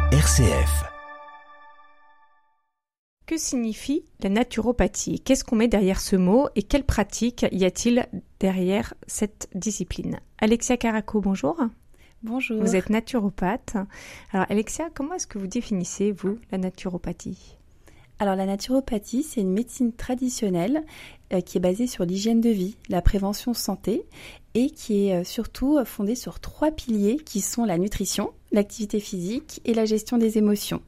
RCF. Que signifie la naturopathie ? Qu'est-ce qu'on met derrière ce mot et quelle pratique y a-t-il derrière cette discipline ? Alexia Caraco, bonjour. Bonjour. Vous êtes naturopathe. Alors Alexia, comment est-ce que vous définissez, vous, la naturopathie ? Alors la naturopathie, c'est une médecine traditionnelle qui est basée sur l'hygiène de vie, la prévention santé et qui est surtout fondée sur 3 piliers qui sont la nutrition, l'activité physique et la gestion des émotions.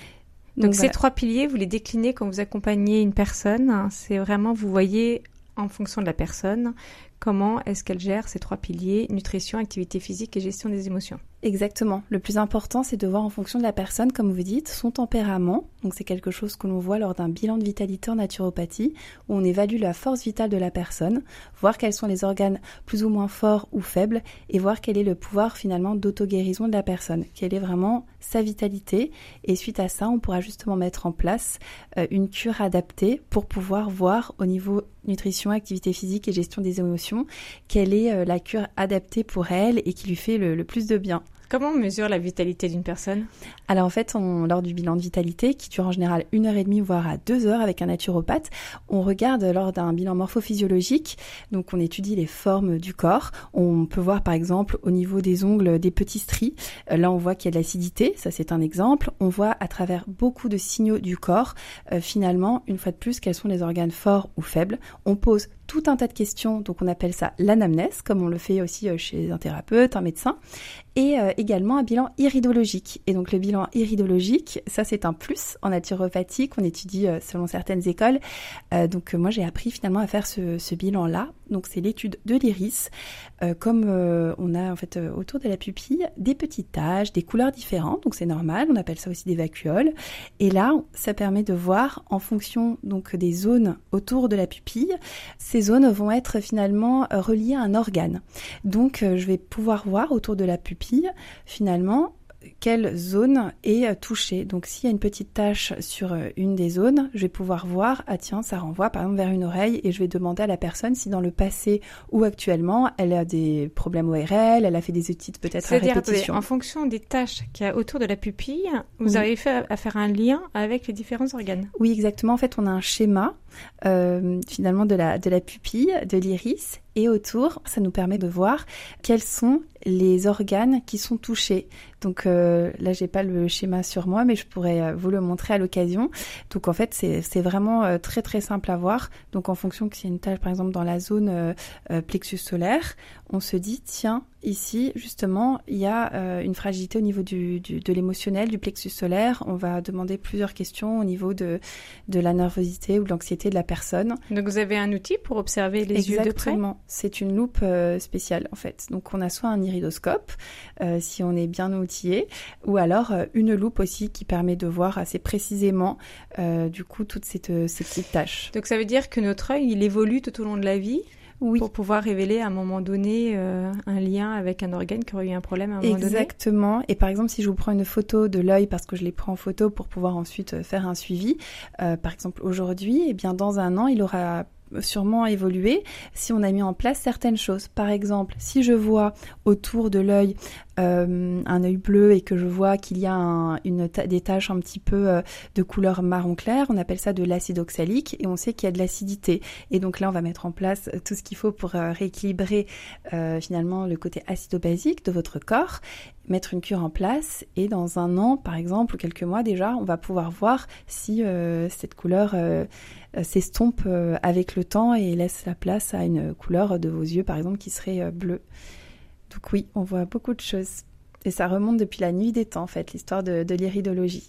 Donc ces 3 piliers, vous les déclinez quand vous accompagnez une personne. C'est vraiment, vous voyez en fonction de la personne, comment est-ce qu'elle gère ces 3 piliers, nutrition, activité physique et gestion des émotions. Exactement. Le plus important, c'est de voir en fonction de la personne, comme vous dites, son tempérament. Donc c'est quelque chose que l'on voit lors d'un bilan de vitalité en naturopathie, où on évalue la force vitale de la personne, voir quels sont les organes plus ou moins forts ou faibles, et voir quel est le pouvoir finalement d'auto-guérison de la personne, quelle est vraiment sa vitalité. Et suite à ça, on pourra justement mettre en place une cure adaptée pour pouvoir voir au niveau nutrition, activité physique et gestion des émotions, quelle est la cure adaptée pour elle et qui lui fait le plus de bien. Comment on mesure la vitalité d'une personne ? Alors en fait, lors du bilan de vitalité, qui dure en général 1h30 voire à 2 heures avec un naturopathe, on regarde lors d'un bilan morphophysiologique, donc on étudie les formes du corps. On peut voir par exemple au niveau des ongles des petits stries. Là on voit qu'il y a de l'acidité, ça c'est un exemple. On voit à travers beaucoup de signaux du corps, finalement, une fois de plus, quels sont les organes forts ou faibles. On pose tout un tas de questions, donc on appelle ça l'anamnèse, comme on le fait aussi chez un thérapeute, un médecin, et également un bilan iridologique. Et donc le bilan iridologique, ça c'est un plus en naturopathie qu'on étudie selon certaines écoles. Donc moi j'ai appris finalement à faire ce bilan-là. Donc c'est l'étude de l'iris, comme on a en fait autour de la pupille des petites taches, des couleurs différentes, donc c'est normal, on appelle ça aussi des vacuoles. Et là, ça permet de voir en fonction donc des zones autour de la pupille, ces zones vont être finalement reliées à un organe. Donc je vais pouvoir voir autour de la pupille finalement quelle zone est touchée. Donc s'il y a une petite tache sur une des zones, je vais pouvoir voir, ah tiens, ça renvoie par exemple vers une oreille et je vais demander à la personne si dans le passé ou actuellement, elle a des problèmes ORL, elle a fait des otites peut-être à répétition. C'est-à-dire, en fonction des taches qu'il y a autour de la pupille, vous arrivez à faire un lien avec les différents organes. Oui, exactement. En fait, on a un schéma finalement de la pupille, de l'iris, et autour, ça nous permet de voir quels sont les organes qui sont touchés. Donc là, j'ai pas le schéma sur moi, mais je pourrais vous le montrer à l'occasion. Donc en fait, c'est vraiment très très simple à voir. Donc en fonction que s'il y a une tache, par exemple, dans la zone plexus solaire, on se dit, tiens, ici, justement, il y a une fragilité au niveau de l'émotionnel, du plexus solaire. On va demander plusieurs questions au niveau de la nervosité ou de l'anxiété de la personne. Donc vous avez un outil pour observer les yeux de près ? Exactement. C'est une loupe spéciale, en fait. Donc on a soit un iridoscope, si on est bien outillé, ou alors une loupe aussi qui permet de voir assez précisément, du coup, toutes ces petites taches. Donc ça veut dire que notre œil, il évolue tout au long de la vie ? Oui. Pour pouvoir révéler à un moment donné un lien avec un organe qui aurait eu un problème à un moment donné. Exactement. Et par exemple, si je vous prends une photo de l'œil, parce que je les prends en photo pour pouvoir ensuite faire un suivi, par exemple aujourd'hui, eh bien dans un an, il aura sûrement évolué si on a mis en place certaines choses. Par exemple, si je vois autour de l'œil un œil bleu et que je vois qu'il y a des taches un petit peu de couleur marron clair, on appelle ça de l'acide oxalique et on sait qu'il y a de l'acidité. Et donc là, on va mettre en place tout ce qu'il faut pour rééquilibrer finalement le côté acido-basique de votre corps, mettre une cure en place et dans un an, par exemple, ou quelques mois déjà, on va pouvoir voir si cette couleur s'estompe avec le temps et laisse la place à une couleur de vos yeux, par exemple, qui serait bleue. Donc oui, on voit beaucoup de choses. Et ça remonte depuis la nuit des temps, en fait, l'histoire de l'iridologie.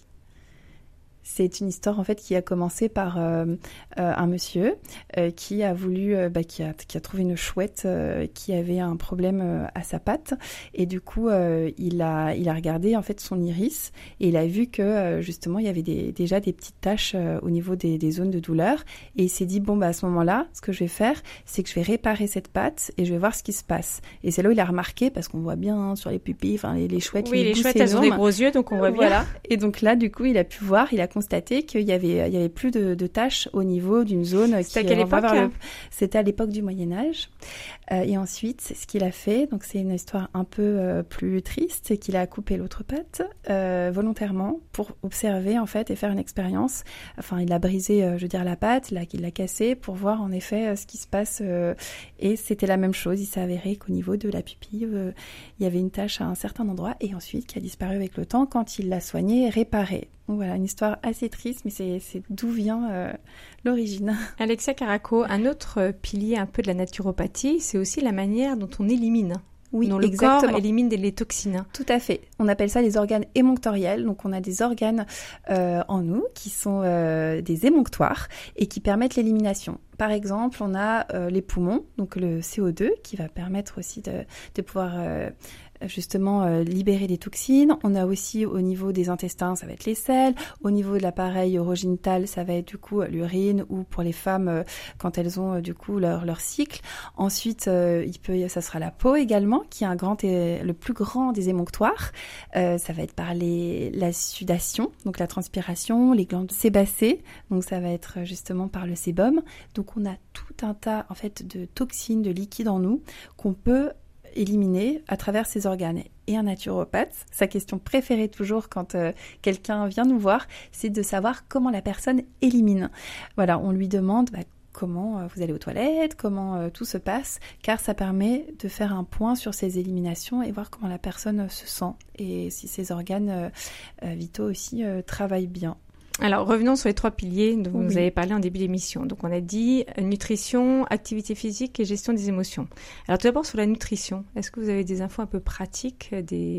C'est une histoire en fait qui a commencé par un monsieur qui a voulu, qui a trouvé une chouette qui avait un problème à sa patte et du coup il a regardé en fait son iris et il a vu que justement il y avait déjà des petites taches au niveau des zones de douleur et il s'est dit bon à ce moment-là ce que je vais faire c'est que je vais réparer cette patte et je vais voir ce qui se passe et c'est là où il a remarqué parce qu'on voit bien sur les pupilles, enfin les chouettes, oui les chouettes elles ont des gros yeux donc on voit bien. Voilà. Et donc là du coup il a pu voir, il a constaté qu'il y avait plus de taches au niveau d'une zone C'était à quelle époque C'était à l'époque du Moyen-Âge. Et ensuite, ce qu'il a fait, donc c'est une histoire un peu plus triste, c'est qu'il a coupé l'autre patte volontairement pour observer en fait et faire une expérience. Enfin, il a brisé, la patte, il l'a cassée pour voir en effet ce qui se passe. Et c'était la même chose. Il s'est avéré qu'au niveau de la pupille, il y avait une tache à un certain endroit et ensuite qui a disparu avec le temps quand il l'a soignée et réparée. Donc voilà, une histoire assez triste, mais c'est d'où vient l'origine. Alexia Caraco, un autre pilier un peu de la naturopathie, c'est aussi la manière dont on élimine. Oui, dont exactement. Le corps élimine les toxines. Tout à fait. On appelle ça les organes émonctoriels. Donc, on a des organes en nous qui sont des émonctoires et qui permettent l'élimination. Par exemple, on a les poumons, donc le CO2, qui va permettre aussi de pouvoir libérer des toxines. On a aussi au niveau des intestins, ça va être les selles. Au niveau de l'appareil urogénital, ça va être du coup l'urine ou pour les femmes quand elles ont du coup leur cycle. Ensuite, ça sera la peau également, qui est le plus grand des émonctoires. Ça va être par la sudation, donc la transpiration, les glandes sébacées. Donc ça va être justement par le sébum. Donc on a tout un tas en fait de toxines, de liquides en nous qu'on peut éliminer à travers ces organes. Et un naturopathe, sa question préférée toujours quand quelqu'un vient nous voir, c'est de savoir comment la personne élimine. Voilà, on lui demande comment vous allez aux toilettes, comment tout se passe, car ça permet de faire un point sur ces éliminations et voir comment la personne se sent et si ses organes vitaux aussi travaillent bien. Alors, revenons sur les 3 piliers dont vous avez parlé en début d'émission. Donc, on a dit nutrition, activité physique et gestion des émotions. Alors, tout d'abord, sur la nutrition, est-ce que vous avez des infos un peu pratiques, des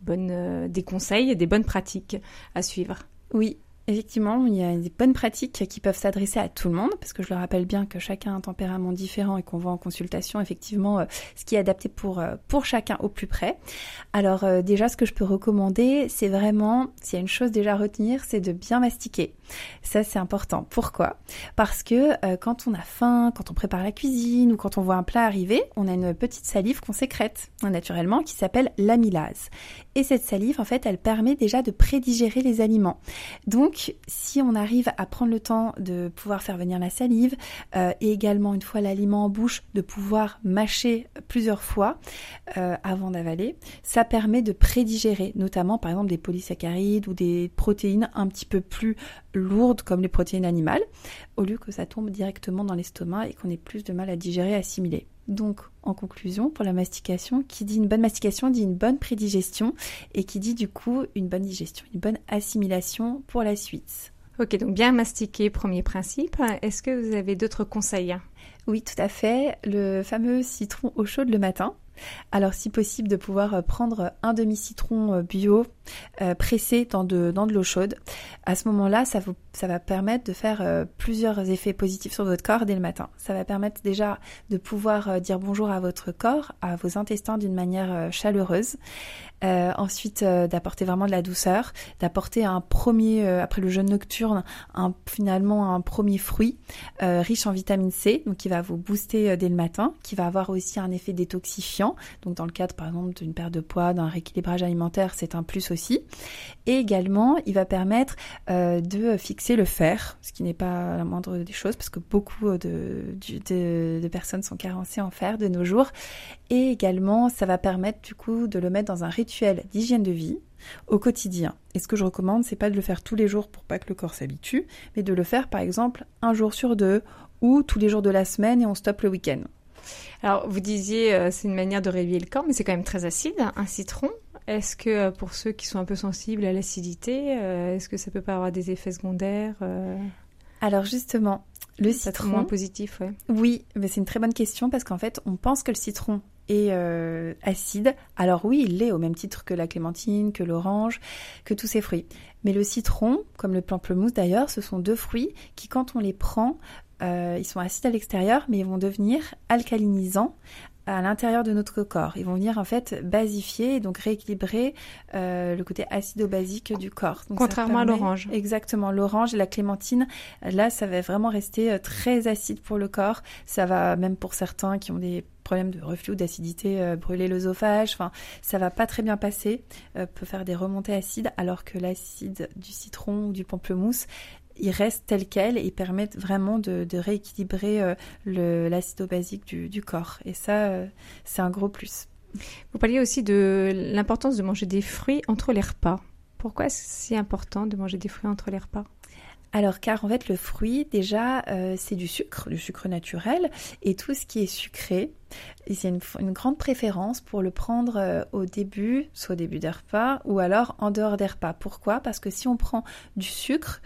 conseils, des bonnes pratiques à suivre ? Oui. Effectivement, il y a des bonnes pratiques qui peuvent s'adresser à tout le monde, parce que je le rappelle bien que chacun a un tempérament différent et qu'on voit en consultation effectivement ce qui est adapté pour chacun au plus près. Alors déjà, ce que je peux recommander, c'est vraiment, s'il y a une chose déjà à retenir, c'est de bien mastiquer. Ça, c'est important. Pourquoi ? Parce que quand on a faim, quand on prépare la cuisine ou quand on voit un plat arriver, on a une petite salive qu'on sécrète naturellement qui s'appelle l'amylase. Et cette salive, en fait, elle permet déjà de prédigérer les aliments. Donc, si on arrive à prendre le temps de pouvoir faire venir la salive et également, une fois l'aliment en bouche, de pouvoir mâcher plusieurs fois avant d'avaler, ça permet de prédigérer, notamment, par exemple, des polysaccharides ou des protéines un petit peu plus lourdes comme les protéines animales, au lieu que ça tombe directement dans l'estomac et qu'on ait plus de mal à digérer, à assimiler. Donc, en conclusion, pour la mastication, qui dit une bonne mastication dit une bonne prédigestion et qui dit du coup une bonne digestion, une bonne assimilation pour la suite. Ok, donc bien mastiquer, premier principe. Est-ce que vous avez d'autres conseils ? Oui, tout à fait. Le fameux citron eau chaude le matin. Alors, si possible, de pouvoir prendre un demi-citron bio pressé dans de l'eau chaude. À ce moment-là, ça va permettre de faire plusieurs effets positifs sur votre corps dès le matin. Ça va permettre déjà de pouvoir dire bonjour à votre corps, à vos intestins d'une manière chaleureuse. Ensuite, d'apporter vraiment de la douceur, d'apporter un premier, après le jeûne nocturne, finalement un premier fruit riche en vitamine C, donc qui va vous booster dès le matin, qui va avoir aussi un effet détoxifiant. Donc dans le cadre par exemple d'une perte de poids, d'un rééquilibrage alimentaire, c'est un plus aussi. Et également, il va permettre de fixer le fer, ce qui n'est pas la moindre des choses parce que beaucoup de personnes sont carencées en fer de nos jours. Et également, ça va permettre du coup de le mettre dans un rituel d'hygiène de vie au quotidien. Et ce que je recommande, c'est pas de le faire tous les jours pour pas que le corps s'habitue, mais de le faire par exemple un jour sur 2 ou tous les jours de la semaine et on stoppe le week-end. Alors, vous disiez, c'est une manière de réveiller le corps, mais c'est quand même très acide, un citron. Est-ce que pour ceux qui sont un peu sensibles à l'acidité, est-ce que ça peut pas avoir des effets secondaires Alors justement, le citron... moins positif, ouais. Oui, mais c'est une très bonne question parce qu'en fait, on pense que le citron est acide. Alors oui, il l'est au même titre que la clémentine, que l'orange, que tous ces fruits. Mais le citron, comme le pamplemousse d'ailleurs, ce sont 2 fruits qui, quand on les prend, ils sont acides à l'extérieur, mais ils vont devenir alcalinisants à l'intérieur de notre corps. Ils vont venir en fait basifier et donc rééquilibrer le côté acido-basique du corps. Donc, contrairement à l'orange. Exactement, l'orange et la clémentine, là ça va vraiment rester très acide pour le corps. Ça va même pour certains qui ont des problème de reflux ou d'acidité, brûler l'œsophage, enfin, ça va pas très bien passer, peut faire des remontées acides, alors que l'acide du citron ou du pamplemousse, il reste tel quel et permettent vraiment de rééquilibrer l'acido-basique du corps. Et ça, c'est un gros plus. Vous parliez aussi de l'importance de manger des fruits entre les repas. Pourquoi est-ce si important de manger des fruits entre les repas ? Alors, car en fait, le fruit, déjà, c'est du sucre naturel. Et tout ce qui est sucré, il y a une grande préférence pour le prendre au début, soit au début des repas, ou alors en dehors des repas. Pourquoi ? Parce que si on prend du sucre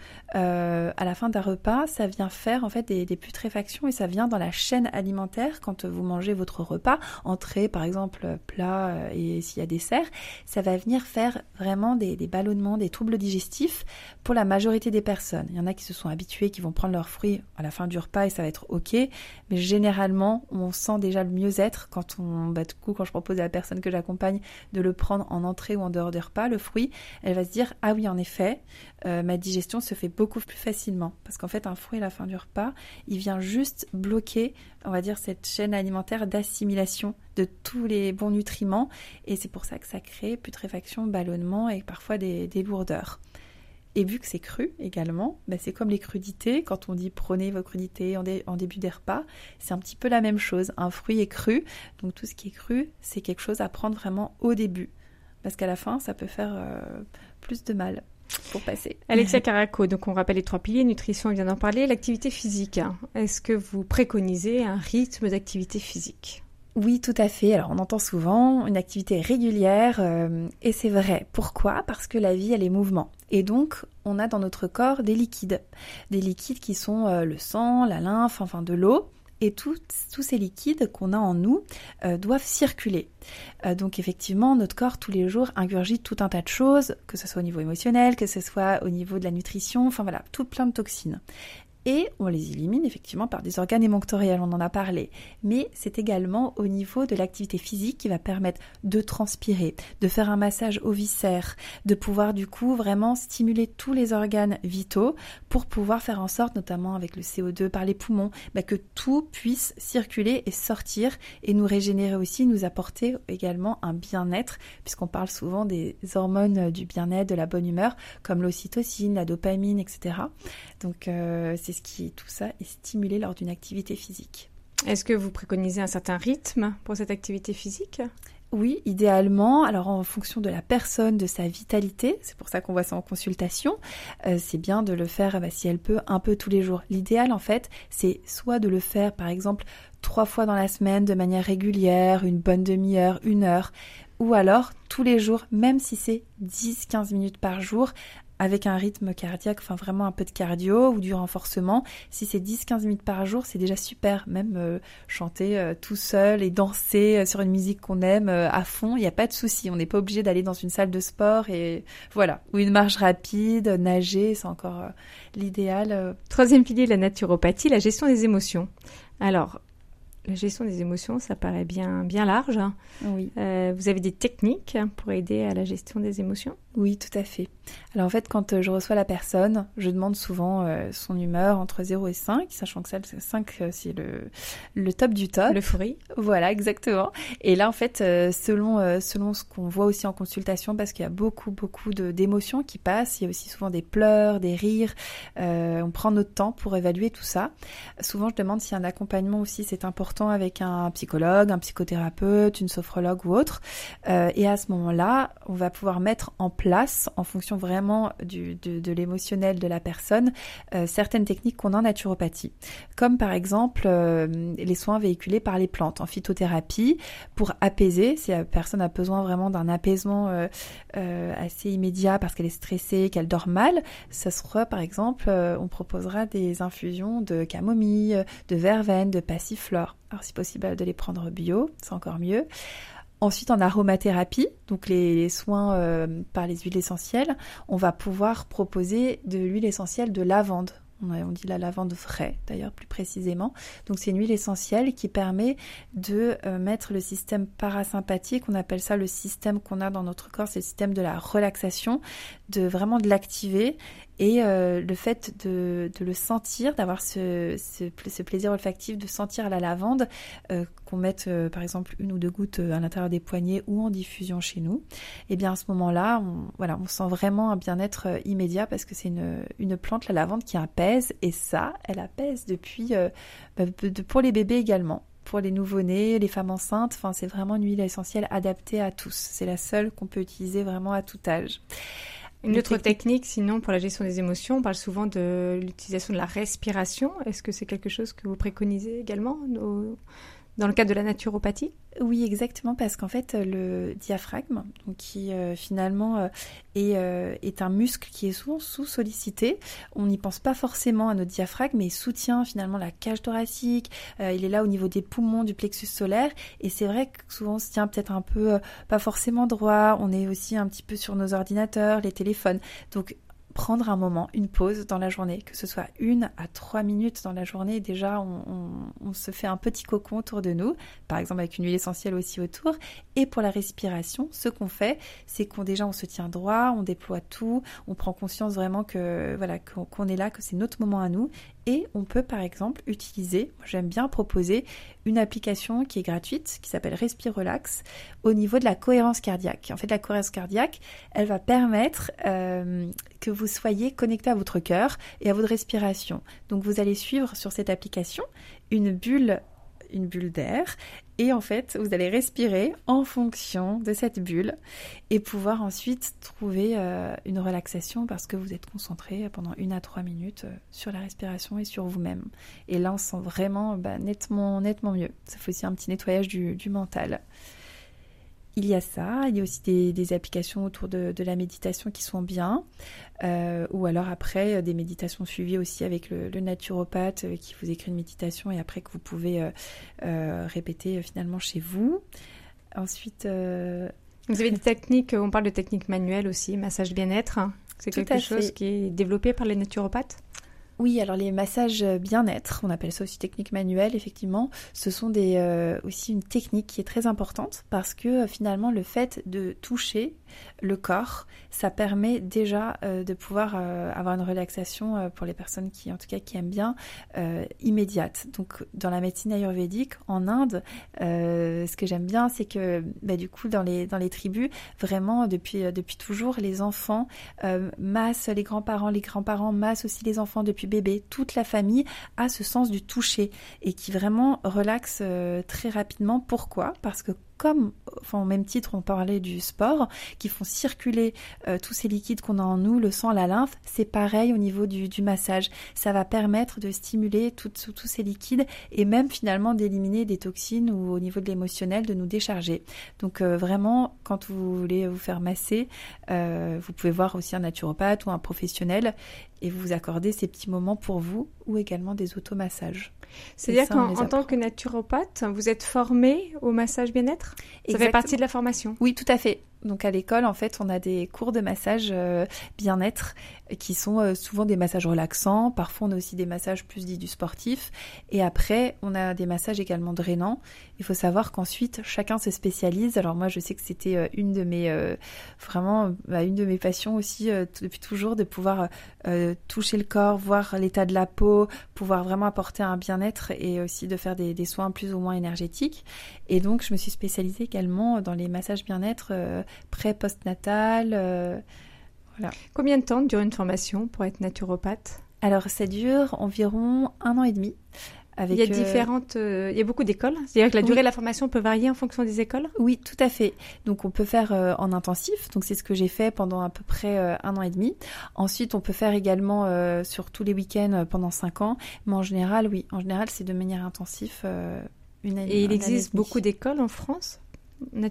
à la fin d'un repas, ça vient faire en fait des putréfactions et ça vient dans la chaîne alimentaire quand vous mangez votre repas, entrée par exemple, plat et s'il y a dessert, ça va venir faire vraiment des ballonnements, des troubles digestifs pour la majorité des personnes. Il y en a qui se sont habitués, qui vont prendre leurs fruits à la fin du repas et ça va être ok, mais généralement on sent déjà le mieux-être quand quand je propose à la personne que j'accompagne de le prendre en entrée ou en dehors des repas, le fruit, elle va se dire ah oui en effet, ma digestion se fait beaucoup plus facilement parce qu'en fait un fruit à la fin du repas, il vient juste bloquer, on va dire, cette chaîne alimentaire d'assimilation de tous les bons nutriments et c'est pour ça que ça crée putréfaction, ballonnement et parfois des lourdeurs. Et vu que c'est cru également, c'est comme les crudités, quand on dit prenez vos crudités en début des repas, c'est un petit peu la même chose. Un fruit est cru, donc tout ce qui est cru, c'est quelque chose à prendre vraiment au début. Parce qu'à la fin, ça peut faire plus de mal pour passer. Alexia Caraco, donc on rappelle les 3 piliers, nutrition, on vient d'en parler, l'activité physique. Est-ce que vous préconisez un rythme d'activité physique ? Oui, tout à fait. Alors, on entend souvent une activité régulière et c'est vrai. Pourquoi ? Parce que la vie, elle est mouvement. Et donc, on a dans notre corps des liquides qui sont le sang, la lymphe, enfin de l'eau. Et tous ces liquides qu'on a en nous doivent circuler. Donc effectivement, notre corps, tous les jours, ingurgite tout un tas de choses, que ce soit au niveau émotionnel, que ce soit au niveau de la nutrition, enfin voilà, tout plein de toxines. Et on les élimine effectivement par des organes émonctoriels, on en a parlé. Mais c'est également au niveau de l'activité physique qui va permettre de transpirer, de faire un massage aux viscères, de pouvoir du coup vraiment stimuler tous les organes vitaux pour pouvoir faire en sorte, notamment avec le CO2 par les poumons, que tout puisse circuler et sortir et nous régénérer aussi, nous apporter également un bien-être, puisqu'on parle souvent des hormones du bien-être, de la bonne humeur, comme l'ocytocine, la dopamine, etc. Donc tout ça est stimulé lors d'une activité physique. Est-ce que vous préconisez un certain rythme pour cette activité physique ? Oui, idéalement, alors en fonction de la personne, de sa vitalité, c'est pour ça qu'on voit ça en consultation, c'est bien de le faire, si elle peut, un peu tous les jours. L'idéal en fait, c'est soit de le faire par exemple 3 fois dans la semaine de manière régulière, une bonne demi-heure, 1 heure, ou alors tous les jours, même si c'est 10-15 minutes par jour, avec un rythme cardiaque, enfin vraiment un peu de cardio ou du renforcement. Si c'est 10-15 minutes par jour, c'est déjà super. Même chanter tout seul et danser sur une musique qu'on aime à fond, il n'y a pas de souci. On n'est pas obligé d'aller dans une salle de sport et voilà. Ou une marche rapide, nager, c'est encore l'idéal. 3e pilier, la naturopathie, la gestion des émotions. Alors, la gestion des émotions, ça paraît bien large. Oui. Vous avez des techniques pour aider à la gestion des émotions ? Oui, tout à fait. Alors en fait, quand je reçois la personne, je demande souvent son humeur entre 0 et 5, sachant que 5, c'est le top du top. L'euphorie. Voilà, exactement. Et là, en fait, selon ce qu'on voit aussi en consultation, parce qu'il y a beaucoup d'émotions qui passent, il y a aussi souvent des pleurs, des rires, on prend notre temps pour évaluer tout ça. Souvent, je demande si un accompagnement aussi, c'est important avec un psychologue, un psychothérapeute, une sophrologue ou autre. Et à ce moment-là, on va pouvoir mettre en place, en fonction vraiment de l'émotionnel de la personne, certaines techniques qu'on a en naturopathie. Comme par exemple les soins véhiculés par les plantes en phytothérapie pour apaiser, si la personne a besoin vraiment d'un apaisement assez immédiat parce qu'elle est stressée, qu'elle dort mal, ça sera par exemple, on proposera des infusions de camomille, de verveine, de passiflore. Alors si possible de les prendre bio, c'est encore mieux. Ensuite, en aromathérapie, donc les soins par les huiles essentielles, on va pouvoir proposer de l'huile essentielle de lavande. On dit la lavande vraie, d'ailleurs, plus précisément. Donc, c'est une huile essentielle qui permet de mettre le système parasympathique, on appelle ça le système qu'on a dans notre corps, c'est le système de la relaxation, de l'activer Et le fait de le sentir, d'avoir ce plaisir olfactif de sentir la lavande, qu'on mette par exemple 1 ou 2 gouttes à l'intérieur des poignets ou en diffusion chez nous, et bien à ce moment-là, on sent vraiment un bien-être immédiat parce que c'est une plante, la lavande, qui apaise, et ça, elle apaise depuis pour les bébés également. Pour les nouveau-nés, les femmes enceintes, enfin, c'est vraiment une huile essentielle adaptée à tous. C'est la seule qu'on peut utiliser vraiment à tout âge. Une autre technique, sinon, pour la gestion des émotions, on parle souvent de l'utilisation de la respiration. Est-ce que c'est quelque chose que vous préconisez également dans le cadre de la naturopathie? Oui, exactement, parce qu'en fait, le diaphragme, donc qui finalement est un muscle qui est souvent sous-sollicité. On n'y pense pas forcément à notre diaphragme, mais il soutient finalement la cage thoracique. Il est là au niveau des poumons, du plexus solaire. Et c'est vrai que souvent on se tient peut-être un peu pas forcément droit. On est aussi un petit peu sur nos ordinateurs, les téléphones. Donc prendre un moment, une pause dans la journée, que ce soit 1 à 3 minutes dans la journée, déjà on se fait un petit cocon autour de nous, par exemple avec une huile essentielle aussi autour. Et pour la respiration, ce qu'on fait, c'est qu'on se tient droit, on déploie tout, on prend conscience vraiment que voilà qu'on est là, que c'est notre moment à nous. Et on peut par exemple utiliser, j'aime bien proposer une application qui est gratuite, qui s'appelle Respire Relax, au niveau de la cohérence cardiaque. En fait, la cohérence cardiaque, elle va permettre que vous soyez connecté à votre cœur et à votre respiration. Donc vous allez suivre sur cette application une bulle d'air, et en fait vous allez respirer en fonction de cette bulle et pouvoir ensuite trouver une relaxation parce que vous êtes concentré pendant 1 à 3 minutes sur la respiration et sur vous-même. Et là on se sent vraiment nettement mieux. Ça fait aussi un petit nettoyage du mental. Il y a ça, il y a aussi des applications autour de la méditation qui sont bien, ou alors après des méditations suivies aussi avec le naturopathe qui vous écrit une méditation et après que vous pouvez répéter finalement chez vous. Ensuite... Vous avez des techniques, on parle de techniques manuelles aussi, massage bien-être, c'est quelque chose qui est développé par les naturopathes ? Oui, alors les massages bien-être, on appelle ça aussi technique manuelle, effectivement, ce sont aussi une technique qui est très importante parce que finalement le fait de toucher le corps, ça permet déjà de pouvoir avoir une relaxation pour les personnes qui aiment bien, immédiate. Donc dans la médecine ayurvédique, en Inde, ce que j'aime bien, c'est que du coup dans les tribus, vraiment depuis toujours, les enfants massent les grands-parents massent aussi les enfants depuis bébé, toute la famille a ce sens du toucher et qui vraiment relaxe très rapidement. Pourquoi ? Parce que au même titre, on parlait du sport, qui font circuler tous ces liquides qu'on a en nous, le sang, la lymphe, c'est pareil au niveau du massage. Ça va permettre de stimuler tous ces liquides et même finalement d'éliminer des toxines ou au niveau de l'émotionnel, de nous décharger. Donc vraiment, quand vous voulez vous faire masser, vous pouvez voir aussi un naturopathe ou un professionnel et vous accordez ces petits moments pour vous ou également des automassages. C'est-à-dire qu'en tant que naturopathe, vous êtes formé au massage bien-être ? Ça fait partie de la formation ? Oui, tout à fait. Donc à l'école, en fait, on a des cours de massage bien-être qui sont souvent des massages relaxants. Parfois, on a aussi des massages plus dits du sportif. Et après, on a des massages également drainants. Il faut savoir qu'ensuite, chacun se spécialise. Alors moi, je sais que c'était une de mes passions aussi depuis toujours, de pouvoir toucher le corps, voir l'état de la peau, pouvoir vraiment apporter un bien-être et aussi de faire des soins plus ou moins énergétiques. Et donc, je me suis spécialisée également dans les massages bien-être pré-postnatal. Voilà. Combien de temps dure une formation pour être naturopathe ? Alors, ça dure environ 1 an et demi. Il y a beaucoup d'écoles. C'est-à-dire que la durée de la formation peut varier en fonction des écoles ? Oui, tout à fait. Donc, on peut faire en intensif. Donc, c'est ce que j'ai fait pendant à peu près 1 an et demi. Ensuite, on peut faire également sur tous les week-ends pendant 5 ans. Mais en général, oui. En général, c'est de manière intensive. Et il existe beaucoup d'écoles en France ? Naturopathe ?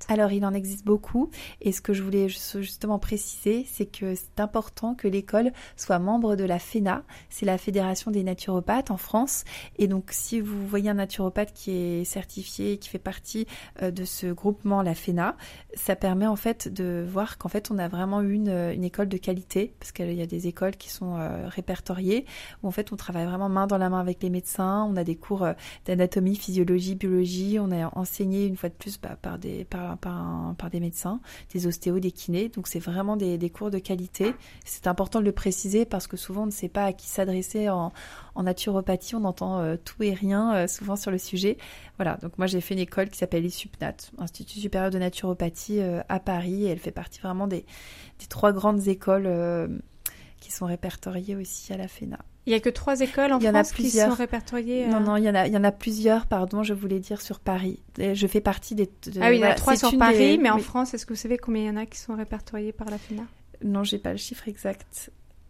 Alors, il en existe beaucoup. Et ce que je voulais justement préciser, c'est que c'est important que l'école soit membre de la FENA. C'est la Fédération des naturopathes en France. Et donc, si vous voyez un naturopathe qui est certifié, qui fait partie de ce groupement, la FENA, ça permet en fait de voir qu'en fait, on a vraiment une école de qualité. Parce qu'il y a des écoles qui sont répertoriées, où en fait, on travaille vraiment main dans la main avec les médecins. On a des cours d'anatomie, physiologie, biologie. On a enseigné une fois de plus par des médecins, des ostéos, des kinés. Donc c'est vraiment des cours de qualité. C'est important de le préciser parce que souvent on ne sait pas à qui s'adresser en naturopathie. On entend tout et rien souvent sur le sujet. Voilà, donc moi j'ai fait une école qui s'appelle l'ISUPNAT, Institut supérieur de naturopathie à Paris, et elle fait partie vraiment des 3 grandes écoles qui sont répertoriées aussi à la FENA. Il n'y a que 3 écoles en France qui sont répertoriées Non, il y en a plusieurs, pardon, je voulais dire sur Paris. Je fais partie des... Ah oui, il y en a 3 sur Paris, mais en France, est-ce que vous savez combien il y en a qui sont répertoriés par la FENA? Non, j'ai pas le chiffre exact.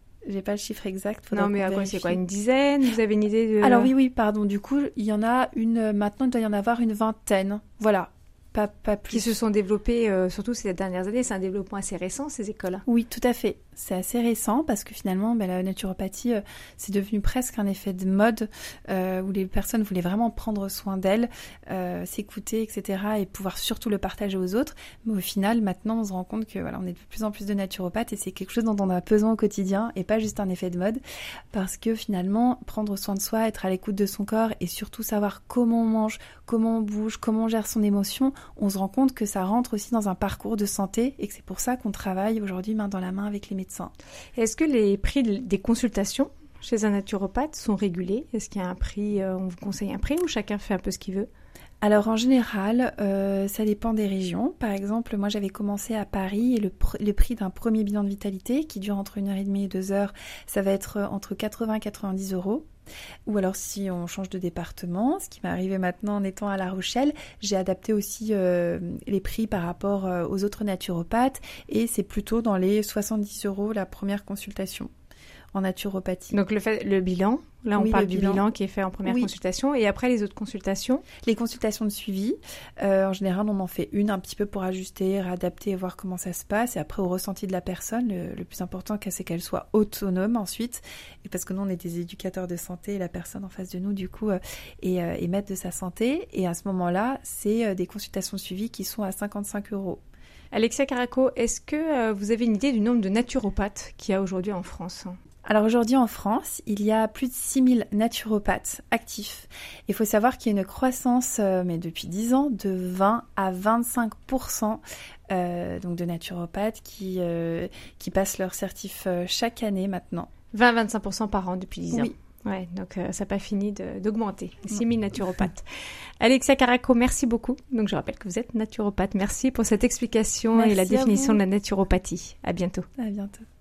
Non, mais c'est quoi, une dizaine? Vous avez une idée de... Alors oui, pardon. Du coup, il y en a maintenant, il doit y en avoir une vingtaine. Voilà. Pas plus. Qui se sont développées, surtout ces dernières années. C'est un développement assez récent, ces écoles. Oui, tout à fait. C'est assez récent parce que finalement, la naturopathie, c'est devenu presque un effet de mode où les personnes voulaient vraiment prendre soin d'elles, s'écouter, etc. et pouvoir surtout le partager aux autres. Mais au final, maintenant, on se rend compte que on est de plus en plus de naturopathes et c'est quelque chose dont on a besoin au quotidien et pas juste un effet de mode, parce que finalement, prendre soin de soi, être à l'écoute de son corps et surtout savoir comment on mange, comment on bouge, comment on gère son émotion, on se rend compte que ça rentre aussi dans un parcours de santé et que c'est pour ça qu'on travaille aujourd'hui main dans la main avec les médecins. Est-ce que les prix des consultations chez un naturopathe sont régulés? Est-ce qu'il y a un prix, on vous conseille un prix ou chacun fait un peu ce qu'il veut? Alors en général, ça dépend des régions. Par exemple, moi j'avais commencé à Paris et le prix d'un premier bilan de vitalité qui dure entre 1h30 et 2 heures, ça va être entre 80 et 90 euros. Ou alors si on change de département, ce qui m'est arrivé maintenant en étant à La Rochelle, j'ai adapté aussi les prix par rapport aux autres naturopathes et c'est plutôt dans les 70 euros la première consultation en naturopathie. Donc le bilan, là on parle du bilan qui est fait en première consultation et après les autres consultations? Les consultations de suivi, en général on en fait une un petit peu pour ajuster, réadapter et voir comment ça se passe et après au ressenti de la personne, le plus important c'est qu'elle soit autonome ensuite et parce que nous on est des éducateurs de santé et la personne en face de nous du coup est maître de sa santé et à ce moment-là c'est des consultations de suivi qui sont à 55 euros. Alexia Caraco, est-ce que vous avez une idée du nombre de naturopathes qu'il y a aujourd'hui en France ? Alors aujourd'hui en France, il y a plus de 6000 naturopathes actifs. Il faut savoir qu'il y a une croissance, mais depuis 10 ans, de 20 à 25% donc de naturopathes qui passent leur certif chaque année maintenant. 20 à 25% par an depuis 10 ans. Oui. Ouais, donc ça n'a pas fini d'augmenter. 6000 naturopathes. Alexia Caraco, merci beaucoup. Donc je rappelle que vous êtes naturopathe. Merci pour cette explication et la définition de la naturopathie. À bientôt. À bientôt.